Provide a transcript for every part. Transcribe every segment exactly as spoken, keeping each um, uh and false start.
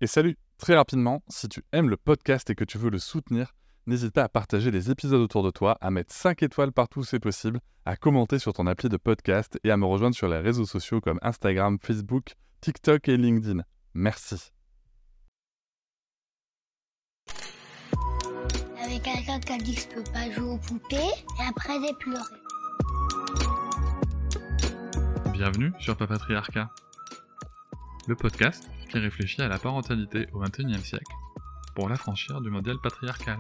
Et salut, très rapidement, si tu aimes le podcast et que tu veux le soutenir, n'hésite pas à partager les épisodes autour de toi, à mettre cinq étoiles partout où c'est possible, à commenter sur ton appli de podcast et à me rejoindre sur les réseaux sociaux comme Instagram, Facebook, TikTok et LinkedIn. Merci. Avec quelqu'un qui a dit que je peux pas jouer aux poupées et après j'ai pleuré. Bienvenue sur Papatriarcat, le podcast qui réfléchit à la parentalité au vingt et unième siècle pour l'affranchir du modèle patriarcal.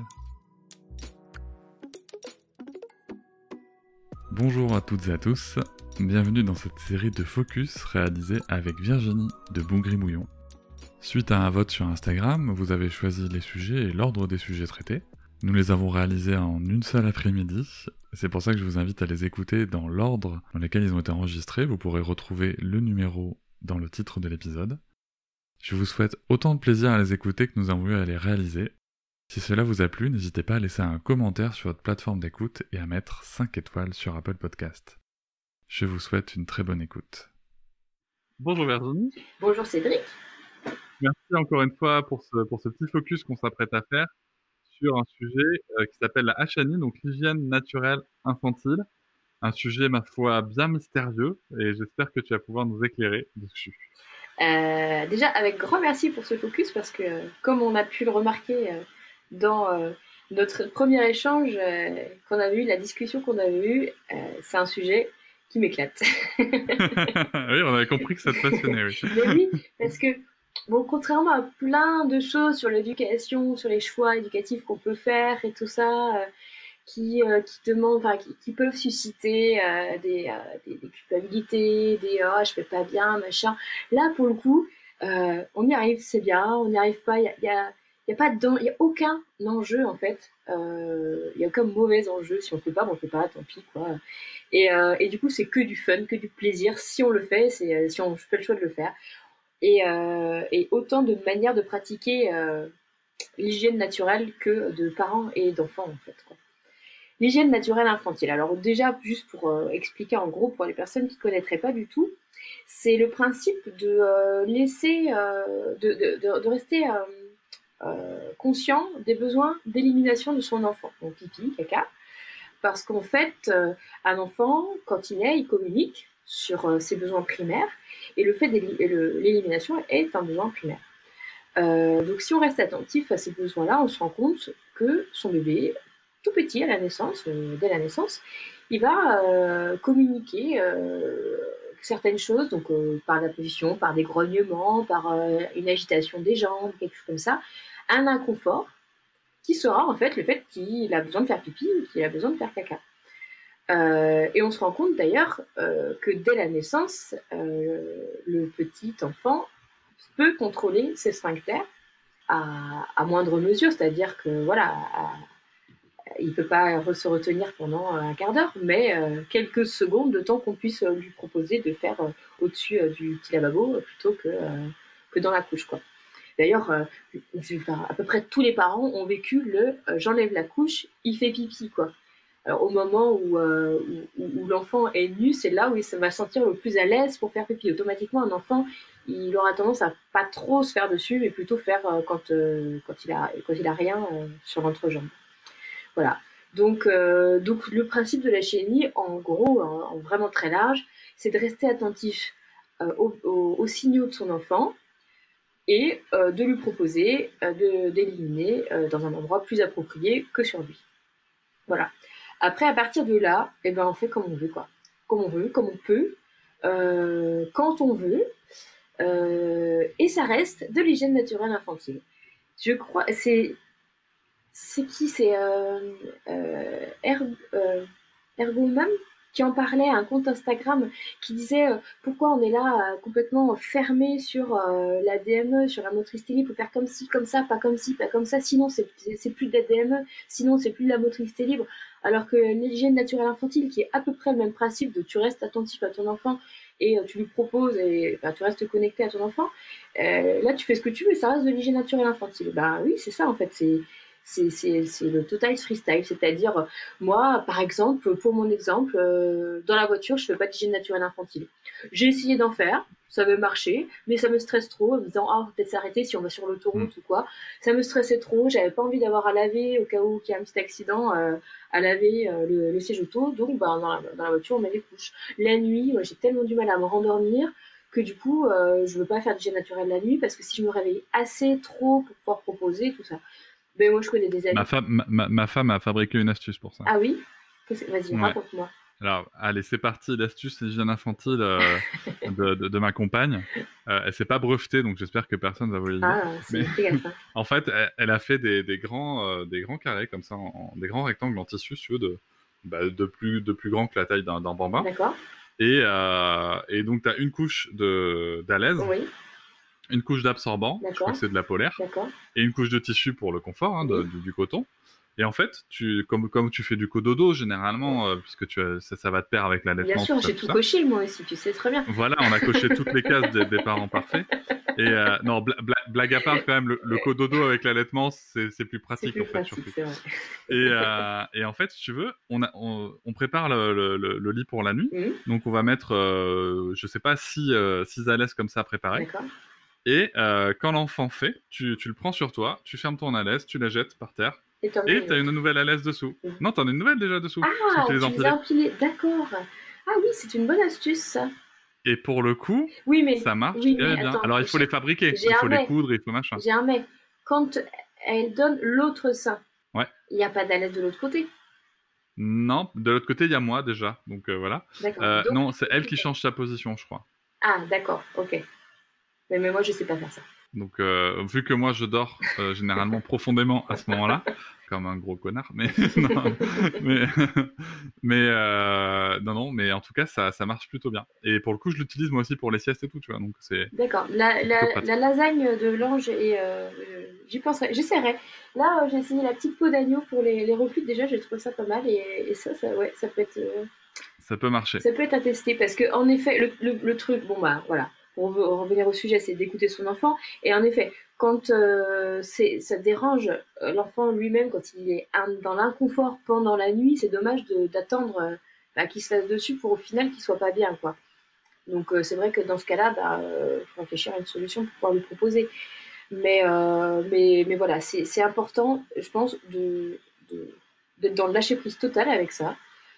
Bonjour à toutes et à tous, bienvenue dans cette série de focus réalisée avec Virginie de Boungry-Mouillon. Suite à un vote sur Instagram, vous avez choisi les sujets et l'ordre des sujets traités. Nous les avons réalisés en une seule après-midi, c'est pour ça que je vous invite à les écouter dans l'ordre dans lequel ils ont été enregistrés. Vous pourrez retrouver le numéro dans le titre de l'épisode. Je vous souhaite autant de plaisir à les écouter que nous avons eu à les réaliser. Si cela vous a plu, n'hésitez pas à laisser un commentaire sur votre plateforme d'écoute et à mettre cinq étoiles sur Apple Podcast. Je vous souhaite une très bonne écoute. Bonjour Virginie. Bonjour Cédric. Merci encore une fois pour ce, pour ce petit focus qu'on s'apprête à faire sur un sujet euh, qui s'appelle la H N I, donc l'hygiène naturelle infantile. Un sujet, ma foi, bien mystérieux et j'espère que tu vas pouvoir nous éclairer dessus. Euh, déjà, avec grand merci pour ce focus parce que, comme on a pu le remarquer euh, dans euh, notre premier échange euh, qu'on avait eu, la discussion qu'on avait eue, euh, c'est un sujet qui m'éclate. Oui, on avait compris que ça te passionnait, oui. Mais oui, parce que, bon, contrairement à plein de choses sur l'éducation, sur les choix éducatifs qu'on peut faire et tout ça, euh, qui, euh, qui demandent, enfin, qui, qui peuvent susciter euh, des, euh, des, des culpabilités, des « oh, je fais pas bien », machin. Là, pour le coup, euh, on y arrive, c'est bien, on n'y arrive pas, il y a, y a, y a pas de, y a aucun enjeu, en fait. Il euh, y a aucun mauvais enjeu. Si on fait pas, bon, on fait pas, tant pis, quoi. Et, euh, et du coup, c'est que du fun, que du plaisir. Si on le fait, c'est, si on fait le choix de le faire. Et, euh, et autant de manières de pratiquer euh, l'hygiène naturelle que de parents et d'enfants, en fait, quoi. L'hygiène naturelle infantile. Alors déjà, juste pour euh, expliquer en gros pour les personnes qui ne connaîtraient pas du tout, c'est le principe de euh, laisser, euh, de, de, de, de rester euh, euh, conscient des besoins d'élimination de son enfant. Donc pipi, caca. Parce qu'en fait, euh, un enfant, quand il naît, il communique sur euh, ses besoins primaires et le fait de l'élimination est un besoin primaire. Euh, donc si on reste attentif à ces besoins-là, on se rend compte que son bébé, tout petit à la naissance, euh, dès la naissance, il va euh, communiquer euh, certaines choses, donc euh, par la position, par des grognements, par euh, une agitation des jambes, quelque chose comme ça, un inconfort qui sera en fait le fait qu'il a besoin de faire pipi ou qu'il a besoin de faire caca. Euh, et on se rend compte d'ailleurs euh, que dès la naissance, euh, le petit enfant peut contrôler ses sphincters à, à moindre mesure, c'est-à-dire que voilà, à, il ne peut pas se retenir pendant un quart d'heure, mais euh, quelques secondes, de temps qu'on puisse lui proposer de faire euh, au-dessus euh, du petit lavabo plutôt que, euh, que dans la couche, quoi. D'ailleurs, euh, enfin, à peu près tous les parents ont vécu le euh, « j'enlève la couche, il fait pipi », quoi. Alors, au moment où, euh, où, où l'enfant est nu, c'est là où il va se sentir le plus à l'aise pour faire pipi. Automatiquement, un enfant, il aura tendance à pas trop se faire dessus, mais plutôt faire euh, quand, euh, quand, il a, quand il a rien euh, sur l'entrejambe. Voilà. Donc, euh, donc, le principe de la H N I, en gros, en, en vraiment très large, c'est de rester attentif euh, aux, aux, aux signaux de son enfant et euh, de lui proposer euh, de, d'éliminer euh, dans un endroit plus approprié que sur lui. Voilà. Après, à partir de là, eh ben, on fait comme on veut, quoi. Comme on veut, comme on peut, euh, quand on veut, euh, et ça reste de l'hygiène naturelle infantile. Je crois, c'est... C'est qui C'est euh, euh, er, euh, Ergomam qui en parlait à un compte Instagram qui disait euh, pourquoi on est là euh, complètement fermé sur euh, la D M E, sur la motricité libre, il faut faire comme ci, comme ça, pas comme ci, pas comme ça, sinon c'est, c'est, c'est plus de la D M E, sinon c'est plus de la motricité libre. Alors que l'hygiène naturelle infantile, qui est à peu près le même principe de tu restes attentif à ton enfant et euh, tu lui proposes et bah, tu restes connecté à ton enfant, euh, là tu fais ce que tu veux, ça reste de l'hygiène naturelle infantile. Bah oui, c'est ça en fait, c'est c'est, c'est, c'est le total freestyle. C'est-à-dire, euh, moi, par exemple, pour mon exemple, euh, dans la voiture, je fais pas d'hygiène naturelle infantile. J'ai essayé d'en faire, ça veut marcher, mais ça me stresse trop en me disant, ah, oh, peut-être s'arrêter si on va sur l'autoroute Mm. ou quoi. Ça me stressait trop, j'avais pas envie d'avoir à laver au cas où qu'il y a un petit accident, euh, à laver euh, le, le siège auto. Donc, bah, dans, la, dans la voiture, on met des couches. La nuit, moi, j'ai tellement du mal à me rendormir que du coup, euh, je veux pas faire d'hygiène naturelle la nuit parce que si je me réveille assez trop pour pouvoir proposer tout ça. Mais moi, je connais des amis. Ma femme, ma, ma- ma femme a fabriqué une astuce pour ça. Ah oui? Qu'est-ce que- Vas-y, Ouais. raconte-moi. Alors, allez, c'est parti, l'astuce hygiène infantile euh, de, de, de ma compagne. Euh, elle s'est pas brevetée, donc j'espère que personne va voler l'idée. Ah, c'est Mais fais gaffe, hein. en fait, elle, elle a fait des, des grands, euh, des grands carrés comme ça, en, en- des grands rectangles en tissu, si tu veux, de, bah, de plus, de plus grand que la taille d'un d'un bambin. D'accord? Et, euh, et donc, tu as une couche de d'alaise, Oui, une couche d'absorbant, je crois d'accord, que c'est de la polaire, d'accord. et une couche de tissu pour le confort, hein, de- Oui. du, du coton. Et en fait, tu, comme, comme tu fais du cododo généralement, euh, puisque tu as- ça, ça va de pair avec Bien l'allaitement, sûr, tout ça, j'ai tout tout ça. coché moi aussi, tu sais très bien. Voilà, on a coché toutes les cases des, des parents parfaits. Et euh, non, bla- bla- blague à part quand même, le, le cododo avec l'allaitement, c'est c'est plus C'est pratique plus en fait, pratique, surtout. c'est vrai. Et, euh, et en fait, si tu veux, on, a, on, on prépare le, le, le- le lit pour la nuit. Mhm, Donc on va mettre, euh, je sais pas, six, euh, six alaises comme ça préparées. d'accord. Et euh, quand l'enfant fait, tu, tu le prends sur toi, tu fermes ton alaise, tu la jettes par terre, Et t'en mets et une tu as autre. une nouvelle alaise dessous. Mhm. Non, t'en as une nouvelle déjà dessous, parce Ah, que tu les as tu les as empilées. empilés, d'accord. Ah oui, c'est une bonne astuce ça. Et pour le coup, Oui, mais ça marche oui, mais très bien. attends, Alors il faut j'ai les fabriquer, j'ai il un faut les mais. coudre, il faut machin. J'ai un mais. Quand elle donne l'autre sein, Ouais. il n'y a pas d'alaise de l'autre côté. Non, de l'autre côté, il y a moi déjà, donc euh, voilà. D'accord. Euh, Donc, non, c'est elle qui change sa position, je crois. ah, d'accord, ok. Mais, mais moi, je sais pas faire ça. Donc, euh, vu que moi je dors euh, généralement profondément à ce moment-là, comme un gros connard, mais non, mais mais euh, non, non, mais en tout cas ça, ça marche plutôt bien. Et pour le coup, je l'utilise moi aussi pour les siestes et tout, tu vois. Donc c'est D'accord. La, c'est plutôt la, pratique. la lasagne de l'ange, et euh, euh, j'y penserai. J'essaierai. Là, euh, j'ai essayé la petite peau d'agneau pour les, les reflux. Déjà, j'ai trouvé ça pas mal. Et, et ça, ça, ouais, ça peut être, euh, Ça peut marcher. ça peut être à tester. Parce que, en effet, le, le, le truc, bon, bah, voilà. Pour rev- revenir au sujet, c'est d'écouter son enfant. Et en effet, quand euh, c'est, ça dérange euh, l'enfant lui-même, quand il est in- dans l'inconfort pendant la nuit, c'est dommage de- d'attendre euh, bah, qu'il se fasse dessus pour au final qu'il soit pas bien, quoi. Donc euh, c'est vrai que dans ce cas-là, bah, euh, faut réfléchir à une solution pour pouvoir lui proposer. Mais, euh, mais, mais voilà, c'est c'est important, je pense, de, de- d'être dans le lâcher-prise total avec ça,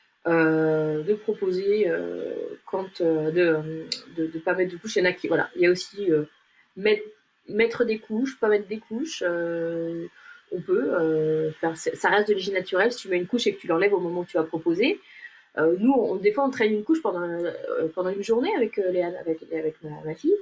euh, de proposer euh, quand euh, de, de, de pas mettre de couches. Il y en a qui, voilà, il y a aussi euh, mettre, mettre des couches, pas mettre des couches. euh, on peut euh, faire, ça reste de l'hygiène naturelle. Si tu mets une couche et que tu l'enlèves au moment où tu vas proposer, euh, nous, on, des fois, on traîne une couche pendant, euh, pendant une journée avec, euh, les, avec, avec ma, ma fille,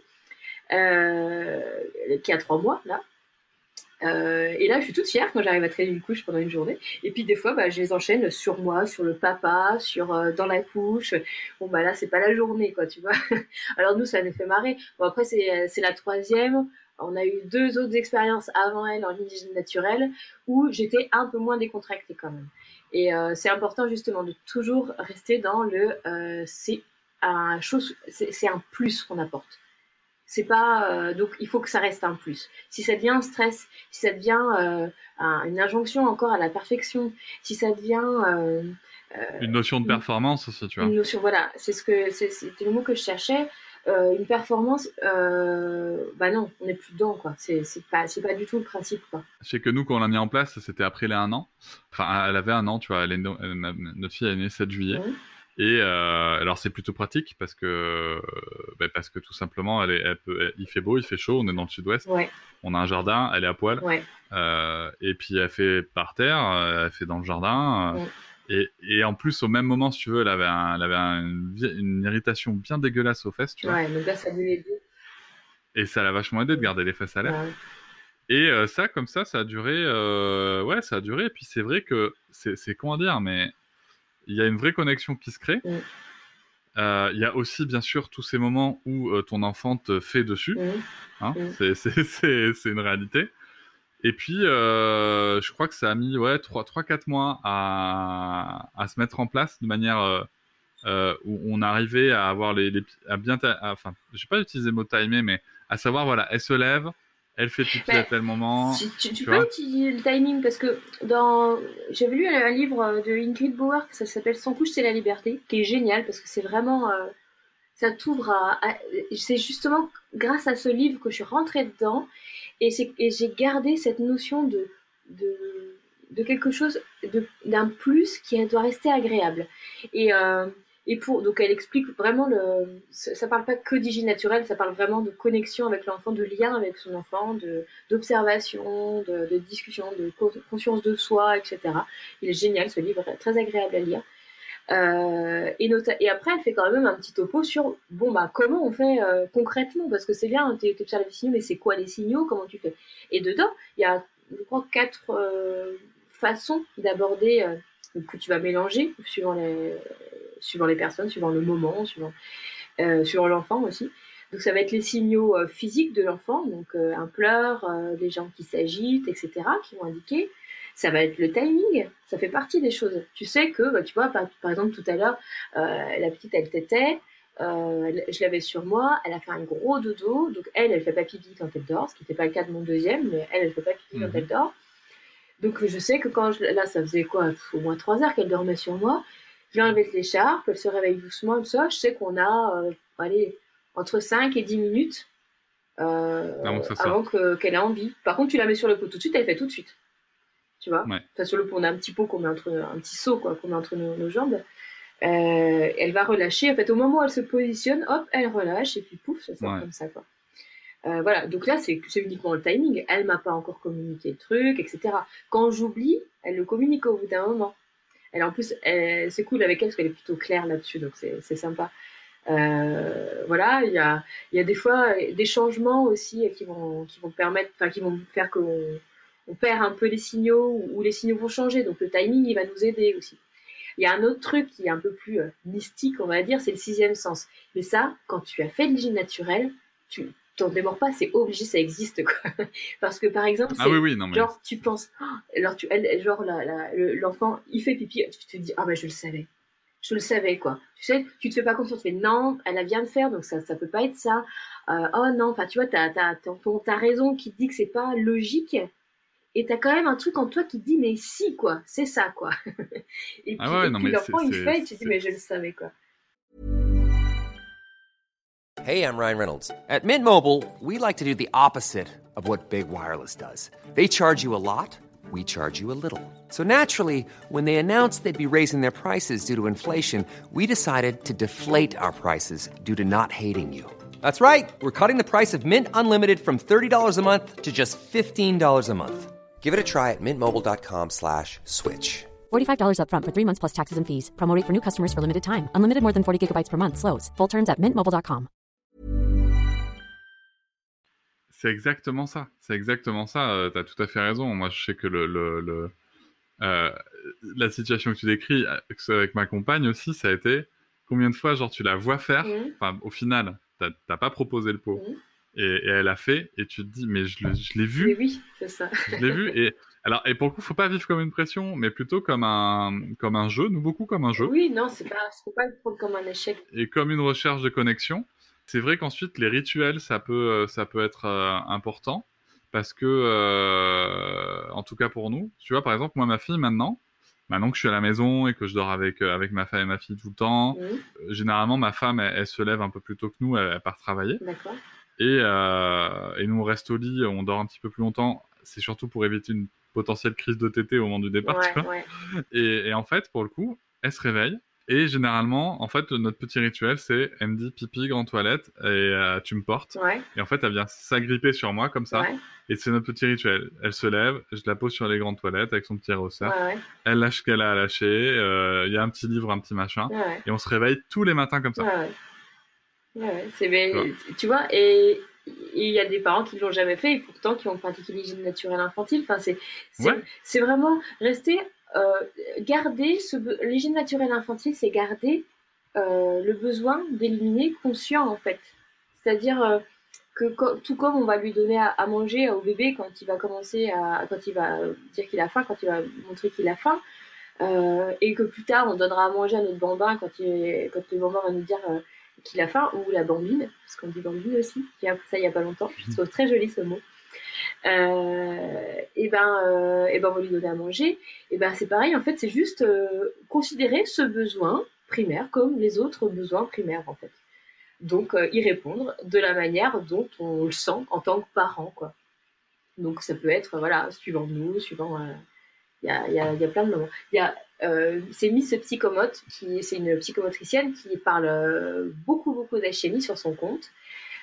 euh, qui a trois mois, là. Euh, et là, je suis toute fière quand j'arrive à traîner une couche pendant une journée. Et puis, des fois, bah, je les enchaîne sur moi, sur le papa, sur euh, dans la couche. Bon, bah là, c'est pas la journée, quoi, tu vois. Alors, nous, ça nous fait marrer. Bon, après, c'est, c'est la troisième. On a eu deux autres expériences avant elle en hygiène naturelle où j'étais un peu moins décontractée quand même. Et euh, c'est important justement de toujours rester dans le euh, c'est un chose, c'est, c'est un plus qu'on apporte. C'est pas euh, donc il faut que ça reste un plus. Si ça devient un stress, si ça devient euh, un, une injonction encore à la perfection, si ça devient euh, euh, Une notion de une, performance aussi, tu vois. une notion, voilà, c'est ce que c'est, c'était le mot que je cherchais. Euh, une performance, euh, bah non, on n'est plus dedans, quoi. C'est, c'est pas, c'est pas du tout le principe, quoi. Je sais que nous, quand on l'a mis en place, c'était après les un an. Enfin, elle avait un an, tu vois. Elle est no- elle- notre fille elle est née sept juillet. Mmh. Et euh, alors c'est plutôt pratique parce que euh, bah, parce que tout simplement, elle est, elle peut, elle- il fait beau, il fait chaud, on est dans le sud-ouest, Ouais, on a un jardin, elle est à poil, ouais, euh, et puis elle fait par terre, euh, elle fait dans le jardin, euh, ouais. et, et en plus au même moment, si tu veux, elle avait, un- elle avait un- une, vi- une irritation bien dégueulasse aux fesses, tu vois, Ouais, donc là, ça donnait deux. et ça l'a vachement aidé de garder les fesses à l'air. Ouais. Et euh, ça, comme ça, ça a duré, euh, ouais, ça a duré. Et puis c'est vrai que c'est, c'est comment dire, mais il y a une vraie connexion qui se crée. Mm. Euh, Il y a aussi, bien sûr, tous ces moments où euh, ton enfant te fait dessus. Mmh. Hein, Mm. c'est, c'est, c'est, c'est une réalité. Et puis, euh, je crois que ça a mis ouais, trois quatre mois à, à se mettre en place de manière euh, euh, où on arrivait à avoir les, les à bien, ta- à- enfin, je vais pas utiliser le mot timer, mais à savoir, voilà, elle se lève, elle fait pipi Mais à tel moment. Tu, tu, tu Tu peux vois utiliser le timing parce que dans j'avais lu un livre de Ingrid Bauer qui ça s'appelle Sans couche c'est la liberté, qui est génial parce que c'est vraiment euh, ça t'ouvre à, à- c'est justement grâce à ce livre que je suis rentrée dedans et, c'est, et j'ai gardé cette notion de de, de quelque chose de, d'un plus qui doit rester agréable et euh, et pour donc elle explique vraiment le ça, ça parle pas que d'hygiène naturelle, ça parle vraiment de connexion avec l'enfant, de lien avec son enfant, de d'observation, de, de discussion, de conscience de soi, et cetera. Il est génial ce livre, très agréable à lire. Euh, et, nota- et après, elle fait quand même un petit topo sur bon bah comment on fait euh, concrètement, parce que c'est bien, tu observes les signaux, mais c'est quoi les signaux, comment tu fais. Et dedans, il y a, je crois, quatre euh, façons d'aborder euh, que tu vas mélanger suivant les, suivant les personnes, suivant le moment, suivant, euh, suivant l'enfant aussi. Donc ça va être les signaux euh, physiques de l'enfant, donc euh, un pleur, euh, les jambes qui s'agitent, et cetera, qui vont indiquer. Ça va être le timing, ça fait partie des choses. Tu sais que, bah, tu vois, par, par exemple, tout à l'heure, euh, la petite, elle tétait, euh, je l'avais sur moi, elle a fait un gros dodo, donc elle, elle fait pas pipi quand elle dort, ce qui n'était pas le cas de mon deuxième, mais elle, elle fait pas pipi mmh. quand elle dort. Donc je sais que quand, je, là, ça faisait quoi, au moins trois heures qu'elle dormait sur moi, je lui enlevais l'écharpe, elle se réveille doucement, tout ça, je sais qu'on a, euh, allez, entre cinq et dix minutes euh, avant, que avant que, qu'elle ait envie. Par contre, tu la mets sur le pot tout de suite, elle fait tout de suite. Tu vois, ouais. Enfin, sur le pot, on a un petit pot qu'on met entre, un petit seau quoi, qu'on met entre nos, nos jambes. Euh, elle va relâcher. En fait, au moment où elle se positionne, hop, elle relâche et puis pouf, ça sort ouais. comme ça quoi. Euh, voilà, donc là, c'est, c'est uniquement le timing. Elle m'a pas encore communiqué le truc, et cetera. Quand j'oublie, elle le communique au bout d'un moment. Elle, en plus, elle, c'est cool avec elle parce qu'elle est plutôt claire là-dessus, donc c'est, c'est sympa. Euh, voilà, il y a, il y a des fois des changements aussi qui vont, qui vont permettre, enfin, qui vont faire qu'on on perd un peu les signaux ou, ou les signaux vont changer. Donc le timing, il va nous aider aussi. Il y a un autre truc qui est un peu plus euh, mystique, on va dire, c'est le sixième sens. Mais ça, quand tu as fait de l'hygiène naturelle, tu t'en démords pas, c'est obligé, ça existe quoi. Parce que par exemple, c'est ah oui, oui, non, mais... genre tu penses, oh, alors tu, elle, genre la, la, le, l'enfant, il fait pipi, tu te dis ah ben je le savais. Je le savais, quoi. Tu sais, tu te fais pas confiance. Tu fais non, elle a vient de faire, donc ça, ça peut pas être ça. Euh, oh non, enfin, tu vois, t'as, t'as, t'as, t'as raison qui te dit que c'est pas logique. Et t'as quand même un truc en toi qui te dit, mais si, quoi, c'est ça, quoi. et puis, ah ouais, et non, puis l'enfant, il fait, et tu te dis, mais je le savais, quoi. Hey, I'm Ryan Reynolds. At Mint Mobile, we like to do the opposite of what Big Wireless does. They charge you a lot. We charge you a little. So naturally, when they announced they'd be raising their prices due to inflation, we decided to deflate our prices due to not hating you. That's right. We're cutting the price of Mint Unlimited from thirty dollars a month to just fifteen dollars a month. Give it a try at mintmobile.com slash switch. forty-five dollars up front for three months plus taxes and fees. Promo rate for new customers for limited time. Unlimited more than forty gigabytes per month. Slows full terms at mint mobile dot com. C'est exactement ça. C'est exactement ça. Euh, t'as tout à fait raison. Moi, je sais que le, le, le euh, la situation que tu décris, avec ma compagne aussi, ça a été combien de fois, genre, tu la vois faire. Enfin, mmh. au final, t'as, t'as pas proposé le pot. Mmh. Et, et elle a fait, et tu te dis, mais je, le, je l'ai vu. Et oui, c'est ça. Je l'ai vu. Et, alors, et pour le coup, faut pas vivre comme une pression, mais plutôt comme un, comme un jeu, nous, beaucoup comme un jeu. Oui, non, c'est pas, faut pas le prendre comme un échec. Et comme une recherche de connexion. C'est vrai qu'ensuite, les rituels, ça peut, ça peut être euh, important, parce que, euh, en tout cas pour nous, tu vois, par exemple, moi, ma fille, maintenant, maintenant que je suis à la maison et que je dors avec, euh, avec ma femme et ma fille tout le temps, mmh. euh, généralement, ma femme, elle, elle se lève un peu plus tôt que nous, elle, elle part travailler. D'accord. Et, euh, et nous, on reste au lit, on dort un petit peu plus longtemps, c'est surtout pour éviter une potentielle crise de tétée au moment du départ, ouais, tu vois. Ouais. Et, et en fait, pour le coup, elle se réveille. Et généralement, en fait, notre petit rituel, c'est elle me dit pipi, grande toilette, et euh, tu me portes. Ouais. Et en fait, elle vient s'agripper sur moi comme ça. Ouais. Et c'est notre petit rituel. Elle se lève, je la pose sur les grandes toilettes avec son petit ressort. Ouais, ouais. Elle lâche ce qu'elle a à lâcher. Il euh, y a un petit livre, un petit machin. Ouais. Et on se réveille tous les matins comme ça. Ouais, ouais. Ouais, c'est bien, tu vois, tu vois et il y a des parents qui ne l'ont jamais fait et pourtant qui ont pratiqué l'hygiène naturelle infantile. Enfin, c'est, c'est, ouais. c'est vraiment rester... Euh, garder ce be- l'hygiène naturelle infantile, c'est garder euh, le besoin d'éliminer conscient en fait. C'est-à-dire euh, que co- tout comme on va lui donner à, à manger au bébé quand il va commencer à, quand il va dire qu'il a faim, quand il va montrer qu'il a faim, euh, et que plus tard on donnera à manger à notre bambin quand, il, quand le bambin va nous dire euh, qu'il a faim, ou la bambine, parce qu'on dit bambine aussi, j'ai appris ça il y a pas longtemps, je trouve très joli ce mot. euh, et ben, euh, et ben on va lui donner à manger. Et ben c'est pareil, en fait, c'est juste euh, considérer ce besoin primaire comme les autres besoins primaires, en fait. Donc euh, y répondre de la manière dont on le sent en tant que parent, quoi. Donc ça peut être, voilà, suivant nous, suivant... Euh, il y a, y, a, y a plein de moments. Il y a, euh, c'est Miss Psychomote, qui, c'est une psychomotricienne qui parle euh, beaucoup, beaucoup d'alchimie sur son compte,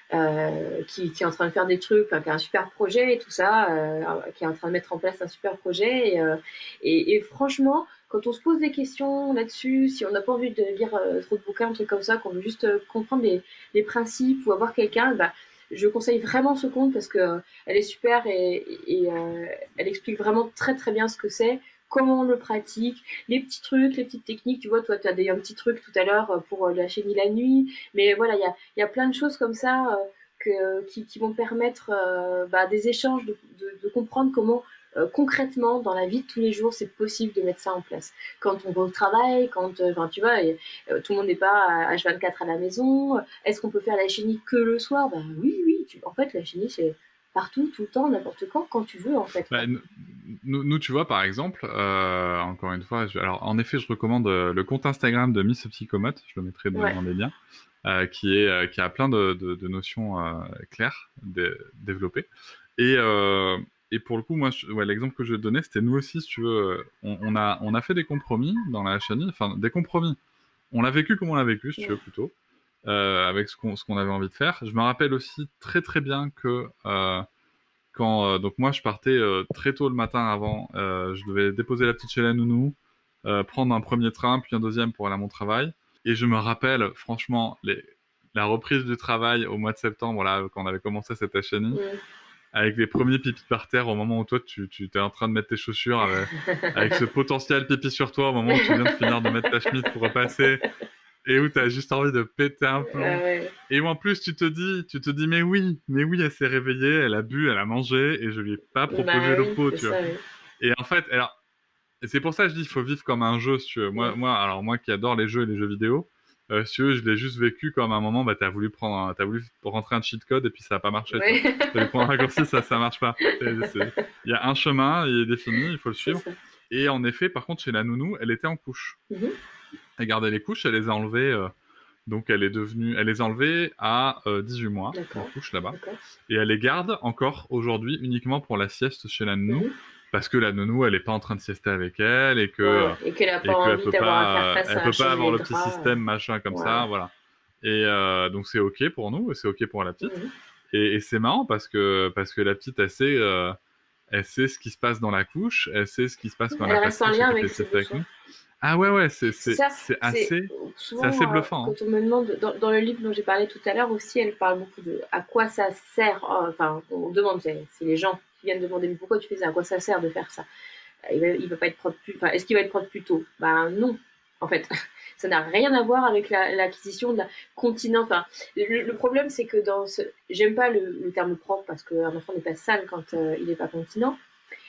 euh, qui, qui est en train de faire des trucs, enfin, qui a un super projet et tout ça, euh, qui est en train de mettre en place un super projet. Et, euh, et, et franchement, quand on se pose des questions là-dessus, si on n'a pas envie de lire euh, trop de bouquins, un truc comme ça, qu'on veut juste euh, comprendre les, les principes ou avoir quelqu'un, bah, je conseille vraiment ce compte parce que euh, elle est super et, et, et euh, elle explique vraiment très très bien ce que c'est, comment on le pratique, les petits trucs, les petites techniques. Tu vois, toi, tu as des, un petit truc tout à l'heure pour la chenille la nuit, mais voilà, il y a, y a plein de choses comme ça euh, que, qui, qui vont permettre euh, bah, des échanges, de, de, de comprendre comment euh, concrètement, dans la vie de tous les jours, c'est possible de mettre ça en place. Quand on va au travail, quand, euh, enfin, tu vois, et, euh, tout le monde n'est pas à H vingt-quatre à la maison. Est-ce qu'on peut faire la chenille que le soir? Ben oui, oui. Tu, en fait, la chenille, c'est partout, tout le temps, n'importe quand, quand tu veux, en fait. Bah, nous, nous, tu vois, par exemple, euh, encore une fois, je, alors en effet, je recommande euh, le compte Instagram de Miss Psychomote, je le mettrai dans, ouais. dans les liens, euh, qui est euh, qui a plein de, de, de notions euh, claires, de, développées. Et euh, et pour le coup, moi, je, ouais, l'exemple que je vais te donner, c'était nous aussi, si tu veux, on, on a on a fait des compromis dans la chenille, enfin des compromis. On l'a vécu comme on l'a vécu, si ouais. tu veux plutôt, euh, avec ce qu'on ce qu'on avait envie de faire. Je me rappelle aussi très très bien que euh, Quand, euh, donc moi je partais euh, très tôt le matin avant, euh, je devais déposer la petite chez la nounou, euh, prendre un premier train puis un deuxième pour aller à mon travail. Et je me rappelle franchement les, la reprise du travail au mois de septembre, là, quand on avait commencé cette H N I, mmh. avec les premiers pipis par terre au moment où toi tu, tu es en train de mettre tes chaussures, avec, avec ce potentiel pipi sur toi au moment où tu viens de finir de mettre ta chemise pour repasser. Et où t'as juste envie de péter un plomb. Ah ouais. Et où en plus tu te dis, tu te dis mais oui, mais oui, elle s'est réveillée, elle a bu, elle a mangé, et je lui ai pas proposé bah, le oui, pot, tu ça, vois. Oui. Et en fait, alors, et c'est pour ça que je dis, il faut vivre comme un jeu, si tu veux. Moi, ouais. moi, alors moi qui adore les jeux et les jeux vidéo, euh, si tu veux, je l'ai juste vécu comme un moment, bah t'as voulu prendre, un, t'as voulu rentrer un cheat code et puis ça a pas marché. Ouais. T'as voulu prendre un raccourci, ça, ça marche pas. Il y a un chemin, il est défini, il faut le suivre. Et en effet, par contre, chez la nounou, elle était en couche. Mm-hmm. Elle gardait les couches, elle les a enlevées, euh, donc elle est devenue, elle les a enlevées à euh, dix-huit mois, D'accord. les couches là-bas, D'accord. et elle les garde encore aujourd'hui uniquement pour la sieste chez la nounou, mmh. parce que la nounou, elle est pas en train de siester avec elle, et que ouais, et qu'elle a pas envie peut d'avoir pas, à faire face elle à peut pas avoir le draps, petit système machin comme ouais. ça, voilà. Et euh, donc c'est ok pour nous, et c'est ok pour la petite, mmh. et, et c'est marrant parce que parce que la petite, elle sait, euh, elle sait ce qui se passe dans la couche, elle sait ce qui se passe quand elle elle reste en lien avec ses besoins. Ah ouais, ouais, c'est, c'est, ça, c'est assez, souvent, c'est assez bluffant. Euh, quand on me demande, dans, dans le livre dont j'ai parlé tout à l'heure aussi, elle parle beaucoup de à quoi ça sert. Enfin, on demande, c'est, c'est les gens qui viennent demander, mais pourquoi tu fais ça? À quoi ça sert de faire ça? Il va, il va pas être propre plus, enfin, est-ce qu'il va être propre plus tôt? Ben non, en fait. Ça n'a rien à voir avec la, l'acquisition de la continence. Enfin, le, le problème, c'est que dans ce, j'aime pas le, le terme propre parce qu'un enfant n'est pas sale quand euh, il n'est pas continent,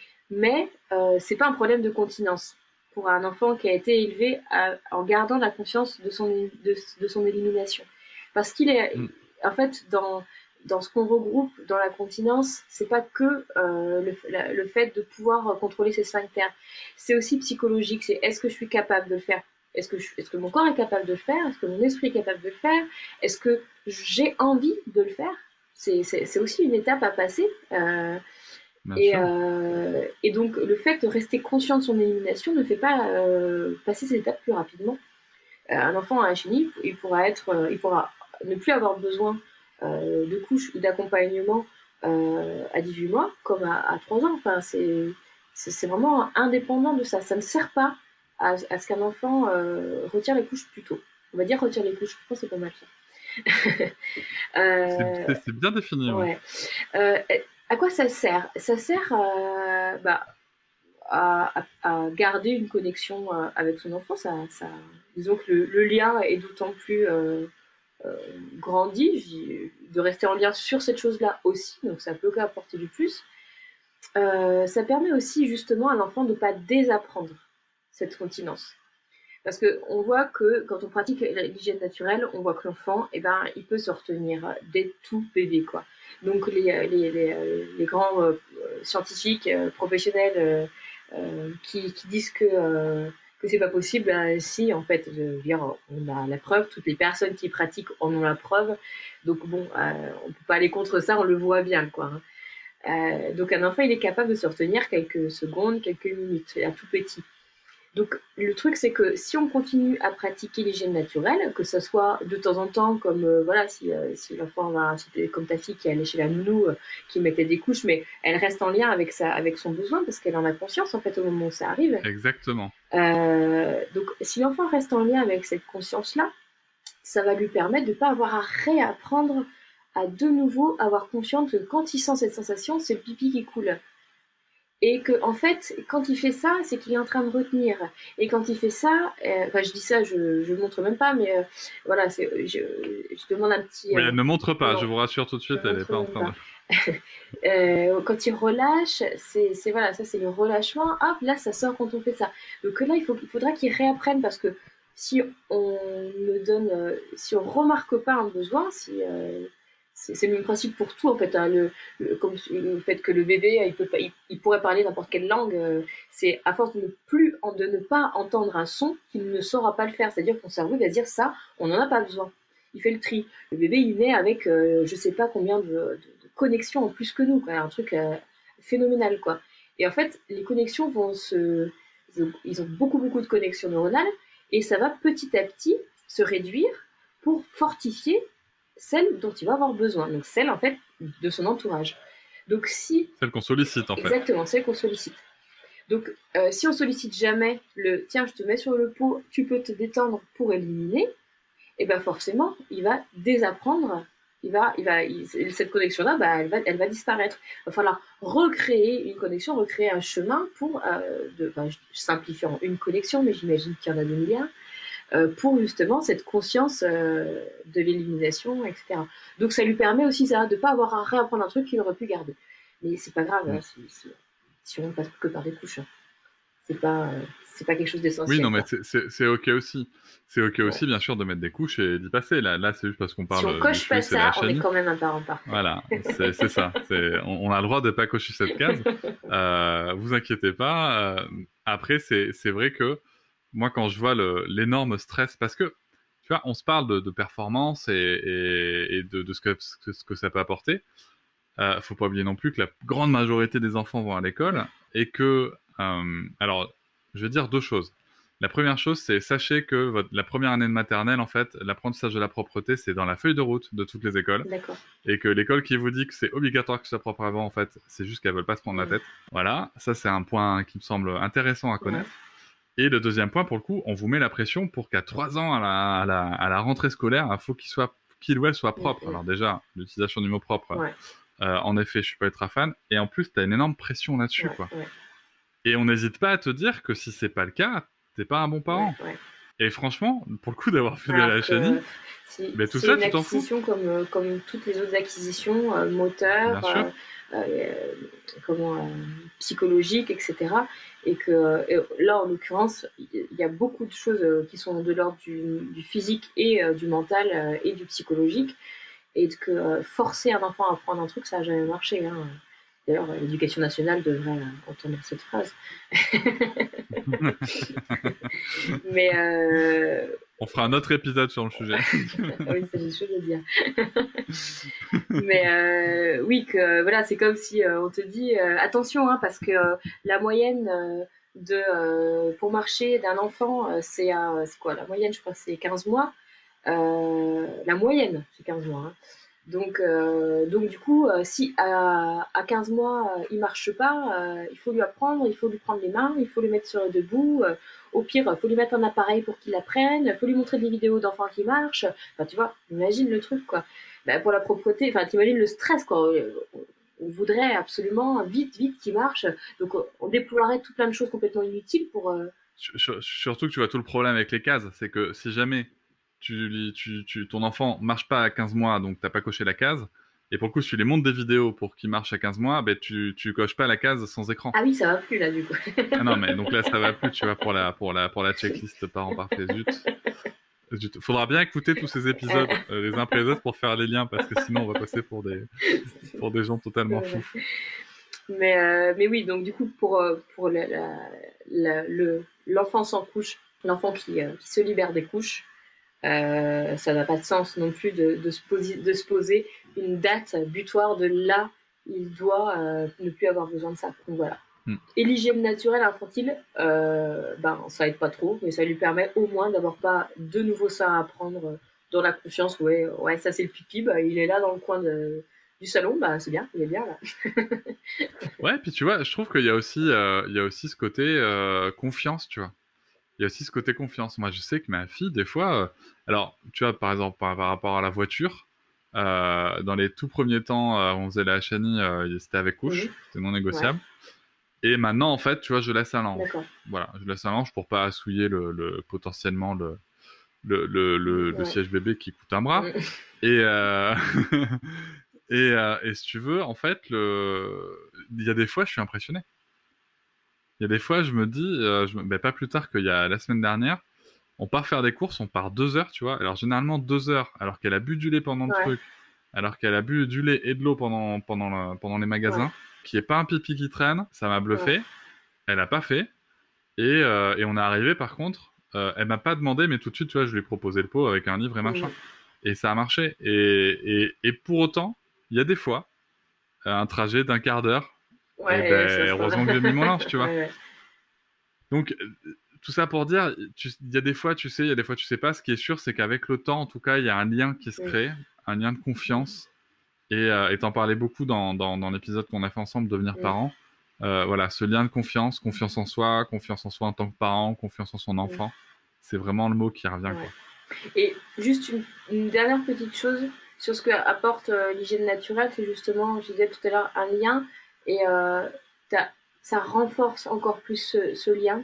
mais euh, c'est pas un problème de continence pour un enfant qui a été élevé à, en gardant la conscience de son, de, de son élimination. Parce qu'il est, mmh. en fait, dans, dans ce qu'on regroupe dans la continence, c'est pas que euh, le, la, le fait de pouvoir contrôler ses sphincters. C'est aussi psychologique, c'est est-ce que je suis capable de le faire? Est-ce que, je, est-ce que mon corps est capable de le faire? Est-ce que mon esprit est capable de le faire? Est-ce que j'ai envie de le faire? C'est, c'est, c'est aussi une étape à passer. Euh, Et, euh, et donc, le fait de rester conscient de son élimination ne fait pas euh, passer ces étapes plus rapidement. Euh, un enfant à la chenille, il pourra, être, euh, il pourra ne plus avoir besoin euh, de couche ou d'accompagnement euh, à dix-huit mois, comme à, à trois ans. Enfin, c'est, c'est, c'est vraiment indépendant de ça. Ça ne sert pas à, à ce qu'un enfant euh, retire les couches plus tôt. On va dire retire les couches, je pense que c'est pas mal ça. euh, c'est, c'est, c'est bien défini. Ouais. Ouais. Euh, À quoi ça sert? Ça sert euh, bah, à, à, à garder une connexion euh, avec son enfant. Ça, ça, disons que le, le lien est d'autant plus euh, euh, grandi, de rester en lien sur cette chose-là aussi, donc ça peut apporter du plus. Euh, ça permet aussi justement à l'enfant de ne pas désapprendre cette continence. Parce qu'on voit que quand on pratique l'hygiène naturelle, on voit que l'enfant, eh ben, il peut se retenir dès tout bébé, quoi. Donc les, les, les, les grands euh, scientifiques, euh, professionnels euh, euh, qui, qui disent que, euh, que c'est pas possible. Euh, si, en fait, je veux dire, on a la preuve, toutes les personnes qui pratiquent en ont la preuve. Donc bon, euh, on peut pas aller contre ça, on le voit bien, quoi. Hein. Euh, donc un enfant, il est capable de se retenir quelques secondes, quelques minutes, à tout petit. Donc le truc, c'est que si on continue à pratiquer l'hygiène naturelle, que ce soit de temps en temps, comme euh, voilà, si, euh, si l'enfant va, c'était comme ta fille qui allait chez la nounou, euh, qui mettait des couches, mais elle reste en lien avec sa, avec son besoin parce qu'elle en a conscience en fait au moment où ça arrive. Exactement. Euh, donc si l'enfant reste en lien avec cette conscience-là, ça va lui permettre de ne pas avoir à réapprendre à de nouveau avoir conscience que quand il sent cette sensation, c'est le pipi qui coule. Et que en fait, quand il fait ça, c'est qu'il est en train de retenir. Et quand il fait ça, euh, enfin je dis ça, je ne montre même pas, mais euh, voilà, c'est, je, je demande un petit... Oui, elle ne montre pas, non, je vous rassure tout de suite, elle n'est pas en train de... euh, quand il relâche, c'est, c'est voilà, ça c'est le relâchement, hop, là ça sort quand on fait ça. Donc là, il, faut, il faudra qu'il réapprenne parce que si on ne donne, euh, si on remarque pas un besoin, si... Euh, C'est, c'est le même principe pour tout en fait, hein, le, le, comme le fait que le bébé il, peut pas, il, il pourrait parler n'importe quelle langue, euh, c'est à force de ne, plus, de ne pas entendre un son qu'il ne saura pas le faire, c'est-à-dire que son cerveau va dire ça, on n'en a pas besoin, il fait le tri. Le bébé il naît avec euh, je sais pas combien de, de, de connexions en plus que nous, quoi, un truc euh, phénoménal quoi. Et en fait les connexions vont se, ils ont beaucoup beaucoup de connexions neuronales et ça va petit à petit se réduire pour fortifier celle dont il va avoir besoin, donc celle en fait de son entourage. Donc si celle qu'on sollicite en fait. Exactement, celle qu'on sollicite. Donc euh, si on sollicite jamais le tiens je te mets sur le pot, tu peux te détendre pour éliminer, et ben forcément il va désapprendre, il va, il va, il, cette connexion là, bah, elle va, elle va disparaître. Il va falloir recréer une connexion, recréer un chemin pour, euh, de, enfin, je simplifie en une connexion, mais j'imagine qu'il y en a des milliards. Euh, pour justement cette conscience euh, de l'élimination, et cetera. Donc ça lui permet aussi ça, de ne pas avoir à réapprendre un truc qu'il aurait pu garder. Mais c'est pas grave, mmh. hein, si, si, si on ne passe que par des couches. Hein. C'est pas, euh, c'est pas quelque chose d'essentiel. Oui, non, mais c'est, c'est, c'est ok aussi. C'est ok ouais. aussi, bien sûr, de mettre des couches et d'y passer. Là, là c'est juste parce qu'on parle. Si on coche pas ça, on est quand même un parent parfait. Voilà, c'est, c'est ça. C'est, on, on a le droit de ne pas cocher cette case. Euh, vous inquiétez pas. Euh, après, c'est, c'est vrai que moi, quand je vois le, l'énorme stress, parce que, tu vois, on se parle de, de performance et, et, et de, de ce, que, ce que ça peut apporter. Euh, faut pas oublier non plus que la grande majorité des enfants vont à l'école et que, euh, alors, je vais dire deux choses. La première chose, c'est sachez que votre, la première année de maternelle, en fait, l'apprentissage de la propreté, c'est dans la feuille de route de toutes les écoles. D'accord. Et que l'école qui vous dit que c'est obligatoire que ce soit propre avant, en fait, c'est juste qu'elles veulent pas se prendre mmh. la tête. Voilà, ça c'est un point qui me semble intéressant à connaître. Ouais. Et le deuxième point, pour le coup, on vous met la pression pour qu'à trois ans, à la, à la, à la rentrée scolaire, il faut qu'il, soit, qu'il ou elle soit propre. Ouais. Alors déjà, l'utilisation du mot propre, ouais. euh, en effet, je suis pas ultra fan. Et en plus, tu as une énorme pression là-dessus. Ouais, quoi. Ouais. Et on n'hésite pas à te dire que si c'est pas le cas, t'es pas un bon parent. Ouais, ouais. Et franchement, pour le coup d'avoir fait Alors de la chenille, euh, si, ben, tout c'est ça, une tu t'en fous. acquisition comme, euh, comme toutes les autres acquisitions, euh, moteurs, euh, euh, comment, euh, psychologiques, et cetera. Et que euh, là, en l'occurrence, il y a beaucoup de choses euh, qui sont de l'ordre du, du physique et euh, du mental euh, et du psychologique. Et que euh, forcer un enfant à apprendre un truc, ça n'a jamais marché. Hein. D'ailleurs, l'éducation nationale devrait entendre cette phrase. Mais euh... on fera un autre épisode sur le sujet. Oui, c'est des choses à dire. Mais euh, oui, que voilà, c'est comme si euh, on te dit euh, attention, hein, parce que euh, la moyenne euh, de euh, pour marcher d'un enfant, euh, c'est à c'est quoi la moyenne, je crois, c'est quinze mois. Euh, la moyenne, c'est quinze mois. Hein. Donc, euh, donc du coup, euh, si à, à quinze mois, euh, il ne marche pas, euh, il faut lui apprendre, il faut lui prendre les mains, il faut le mettre sur le debout. Euh, au pire, il faut lui mettre un appareil pour qu'il apprenne, il faut lui montrer des vidéos d'enfants qui marchent. Enfin, tu vois, imagine le truc, quoi. Ben, pour la propreté, enfin, t'imagines le stress, quoi. On, on voudrait absolument vite, vite qu'il marche. Donc, on déploierait tout plein de choses complètement inutiles pour... Euh... Surtout que tu vois tout le problème avec les cases, c'est que si jamais... Tu, tu, tu, ton enfant marche pas à quinze mois, donc t'as pas coché la case. Et pour le coup, si tu lui montres des vidéos pour qu'il marche à quinze mois, ben tu, tu coches pas la case sans écran. Ah oui, ça va plus là du coup. Ah non, mais donc là, ça va plus, tu vois, pour la, pour la, pour la checklist parents parfaits. Zut. Zut. Faudra bien écouter tous ces épisodes euh, les uns après les autres pour faire les liens, parce que sinon on va passer pour des, pour des gens totalement fous. Mais, euh, mais oui, donc du coup, pour, pour la, la, la, le, l'enfant sans couche, l'enfant qui, euh, qui se libère des couches, euh, ça n'a pas de sens non plus de, de, se poser, de se poser une date butoir de là, il doit euh, ne plus avoir besoin de ça. Donc voilà. Mm. Et l'hygiène naturelle infantile, euh, ben, ça aide pas trop, mais ça lui permet au moins d'avoir pas de nouveau ça à prendre dans la confiance. Ouais, ouais, ça c'est le pipi, bah, il est là dans le coin de... du salon, bah c'est bien, il est bien là. Ouais, puis tu vois, je trouve qu'il y a aussi, euh, il y a aussi ce côté euh, confiance, tu vois. Il y a aussi ce côté confiance. Moi, je sais que ma fille, des fois, euh, alors, tu vois, par exemple, par, par rapport à la voiture, euh, dans les tout premiers temps, euh, on faisait la H N I, euh, c'était avec couche, oui. C'était non négociable. Ouais. Et maintenant, en fait, tu vois, je laisse un linge. D'accord. Voilà, je laisse un linge pour pas souiller le, le potentiellement le le, le, le, ouais. le siège bébé qui coûte un bras. Ouais. Et euh... Et, euh, et si tu veux, en fait, le... il y a des fois, je suis impressionné. Il y a des fois, je me dis, euh, je... Ben, pas plus tard qu'il y a la semaine dernière, on part faire des courses, on part deux heures, tu vois. Alors, généralement, deux heures, alors qu'elle a bu du lait pendant le ouais. truc, alors qu'elle a bu du lait et de l'eau pendant, pendant, le... pendant les magasins, ouais. qu'il n'y ait pas un pipi qui traîne, ça m'a bluffé. Ouais. Elle n'a pas fait. Et, euh, et on est arrivé, par contre, euh, elle m'a pas demandé, mais tout de suite, tu vois, je lui ai proposé le pot avec un livre et machin. Oui. Et ça a marché. Et, et, et pour autant, il y a des fois, un trajet d'un quart d'heure, ouais, et ben, heureusement que j'ai mis mon linge, tu vois. Ouais, ouais. Donc, tout ça pour dire, il y a des fois, tu sais, il y a des fois, tu sais pas. Ce qui est sûr, c'est qu'avec le temps, en tout cas, il y a un lien qui se crée, oui. un lien de confiance. Et euh, t'en parlais beaucoup dans, dans, dans l'épisode qu'on a fait ensemble, Devenir oui. parent. Euh, voilà, ce lien de confiance, confiance en soi, confiance en soi en tant que parent, confiance en son enfant. Oui. C'est vraiment le mot qui revient, ouais. quoi. Et juste une, une dernière petite chose sur ce qu'apporte euh, l'hygiène naturelle, c'est justement, je disais tout à l'heure, un lien, et euh, ça renforce encore plus ce, ce lien.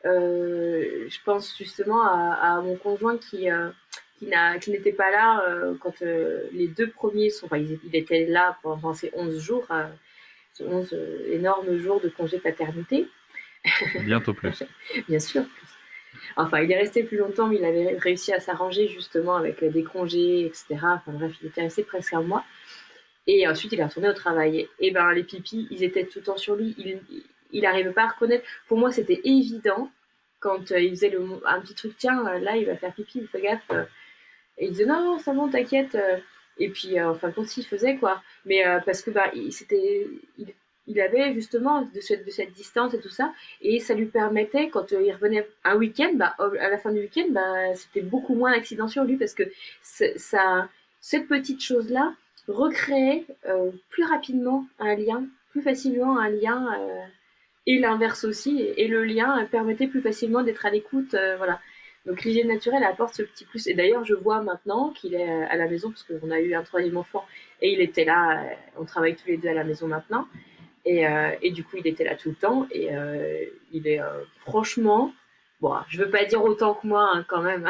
Euh, je pense justement à, à mon conjoint qui, euh, qui, n'a, qui n'était pas là euh, quand euh, les deux premiers sont... Enfin, il, il était là pendant ces onze jours, euh, ces onze euh, énormes jours de congé paternité. Bientôt plus. Bien sûr, plus. Enfin, il est resté plus longtemps, mais il avait réussi à s'arranger justement avec des congés, et cetera. Enfin bref, il était resté presque un mois. Et ensuite, il est retourné au travail. Et ben, les pipis, ils étaient tout le temps sur lui. Il, il n'arrivait pas à reconnaître. Pour moi, c'était évident quand euh, il faisait le, un petit truc, tiens, là, il va faire pipi, fais gaffe. Et il disait, non, non, ça va, t'inquiète. Et puis, euh, enfin, quand il faisait, quoi. Mais euh, parce que, bah, il, c'était... Il, il avait justement de cette, de cette distance et tout ça, et ça lui permettait, quand euh, il revenait un week-end, bah, à la fin du week-end, bah, c'était beaucoup moins d'accidents sur lui, parce que ça, cette petite chose-là recréait euh, plus rapidement un lien, plus facilement un lien, euh, et l'inverse aussi, et, et le lien euh, permettait plus facilement d'être à l'écoute, euh, voilà. Donc l'hygiène naturelle apporte ce petit plus, et d'ailleurs je vois maintenant qu'il est à la maison, parce qu'on a eu un troisième enfant, et il était là, euh, on travaille tous les deux à la maison maintenant. Et, euh, et du coup, il était là tout le temps. Et euh, il est euh, franchement, bon, je veux pas dire autant que moi hein, quand même,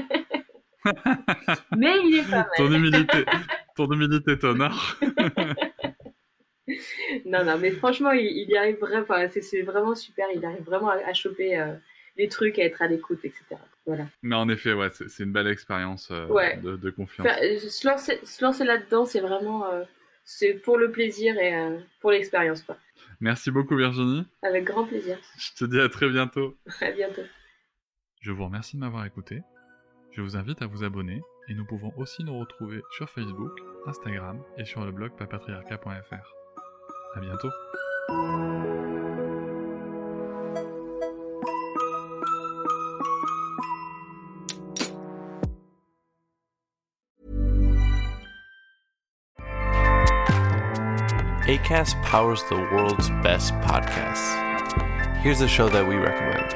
mais il est pas mal. Ton humilité, ton humilité t'honore. non, non, mais franchement, il, il y arrive vraiment. Enfin, c'est, c'est vraiment super. Il arrive vraiment à, à choper euh, les trucs, à être à l'écoute, et cetera. Voilà. Mais en effet, ouais, c'est, c'est une belle expérience euh, ouais. de, de confiance. Enfin, se, lancer, se lancer là-dedans, c'est vraiment. Euh, C'est pour le plaisir et euh, pour l'expérience, quoi. Merci beaucoup, Virginie. Avec grand plaisir. Je te dis à très bientôt. À bientôt. Je vous remercie de m'avoir écouté. Je vous invite à vous abonner et nous pouvons aussi nous retrouver sur Facebook, Instagram et sur le blog papatriarcat point f r. À bientôt. Acast powers the world's best podcasts. Here's a show that we recommend.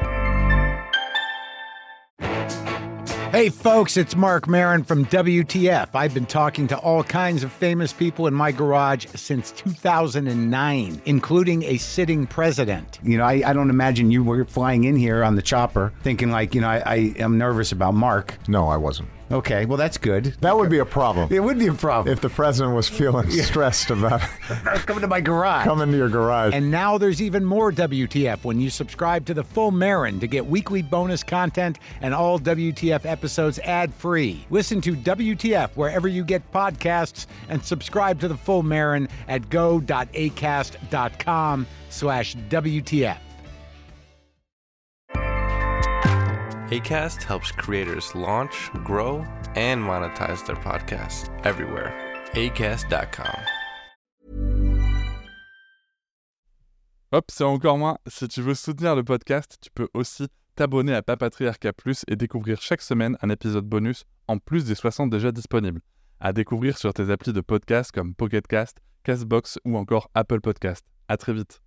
Hey folks, it's Mark Maron from W T F. I've been talking to all kinds of famous people in my garage since two thousand nine, including a sitting president. You know, I, I don't imagine you were flying in here on the chopper thinking like, you know, I, I am nervous about Mark. No, I wasn't. Okay, well, that's good. That would be a problem. It would be a problem. If the president was feeling stressed about coming to my garage. Coming to your garage. And now there's even more W T F when you subscribe to the Full Marin to get weekly bonus content and all W T F episodes ad-free. Listen to W T F wherever you get podcasts and subscribe to the Full Marin at go.acast.com slash WTF. Acast helps creators launch, grow, and monetize their podcasts everywhere. acast dot com. Hop, c'est encore moins. Si tu veux soutenir le podcast, tu peux aussi t'abonner à Papatriarcat Plus et découvrir chaque semaine un épisode bonus en plus des soixante déjà disponibles. À découvrir sur tes applis de podcast comme Pocket Cast, Castbox ou encore Apple Podcast. À très vite.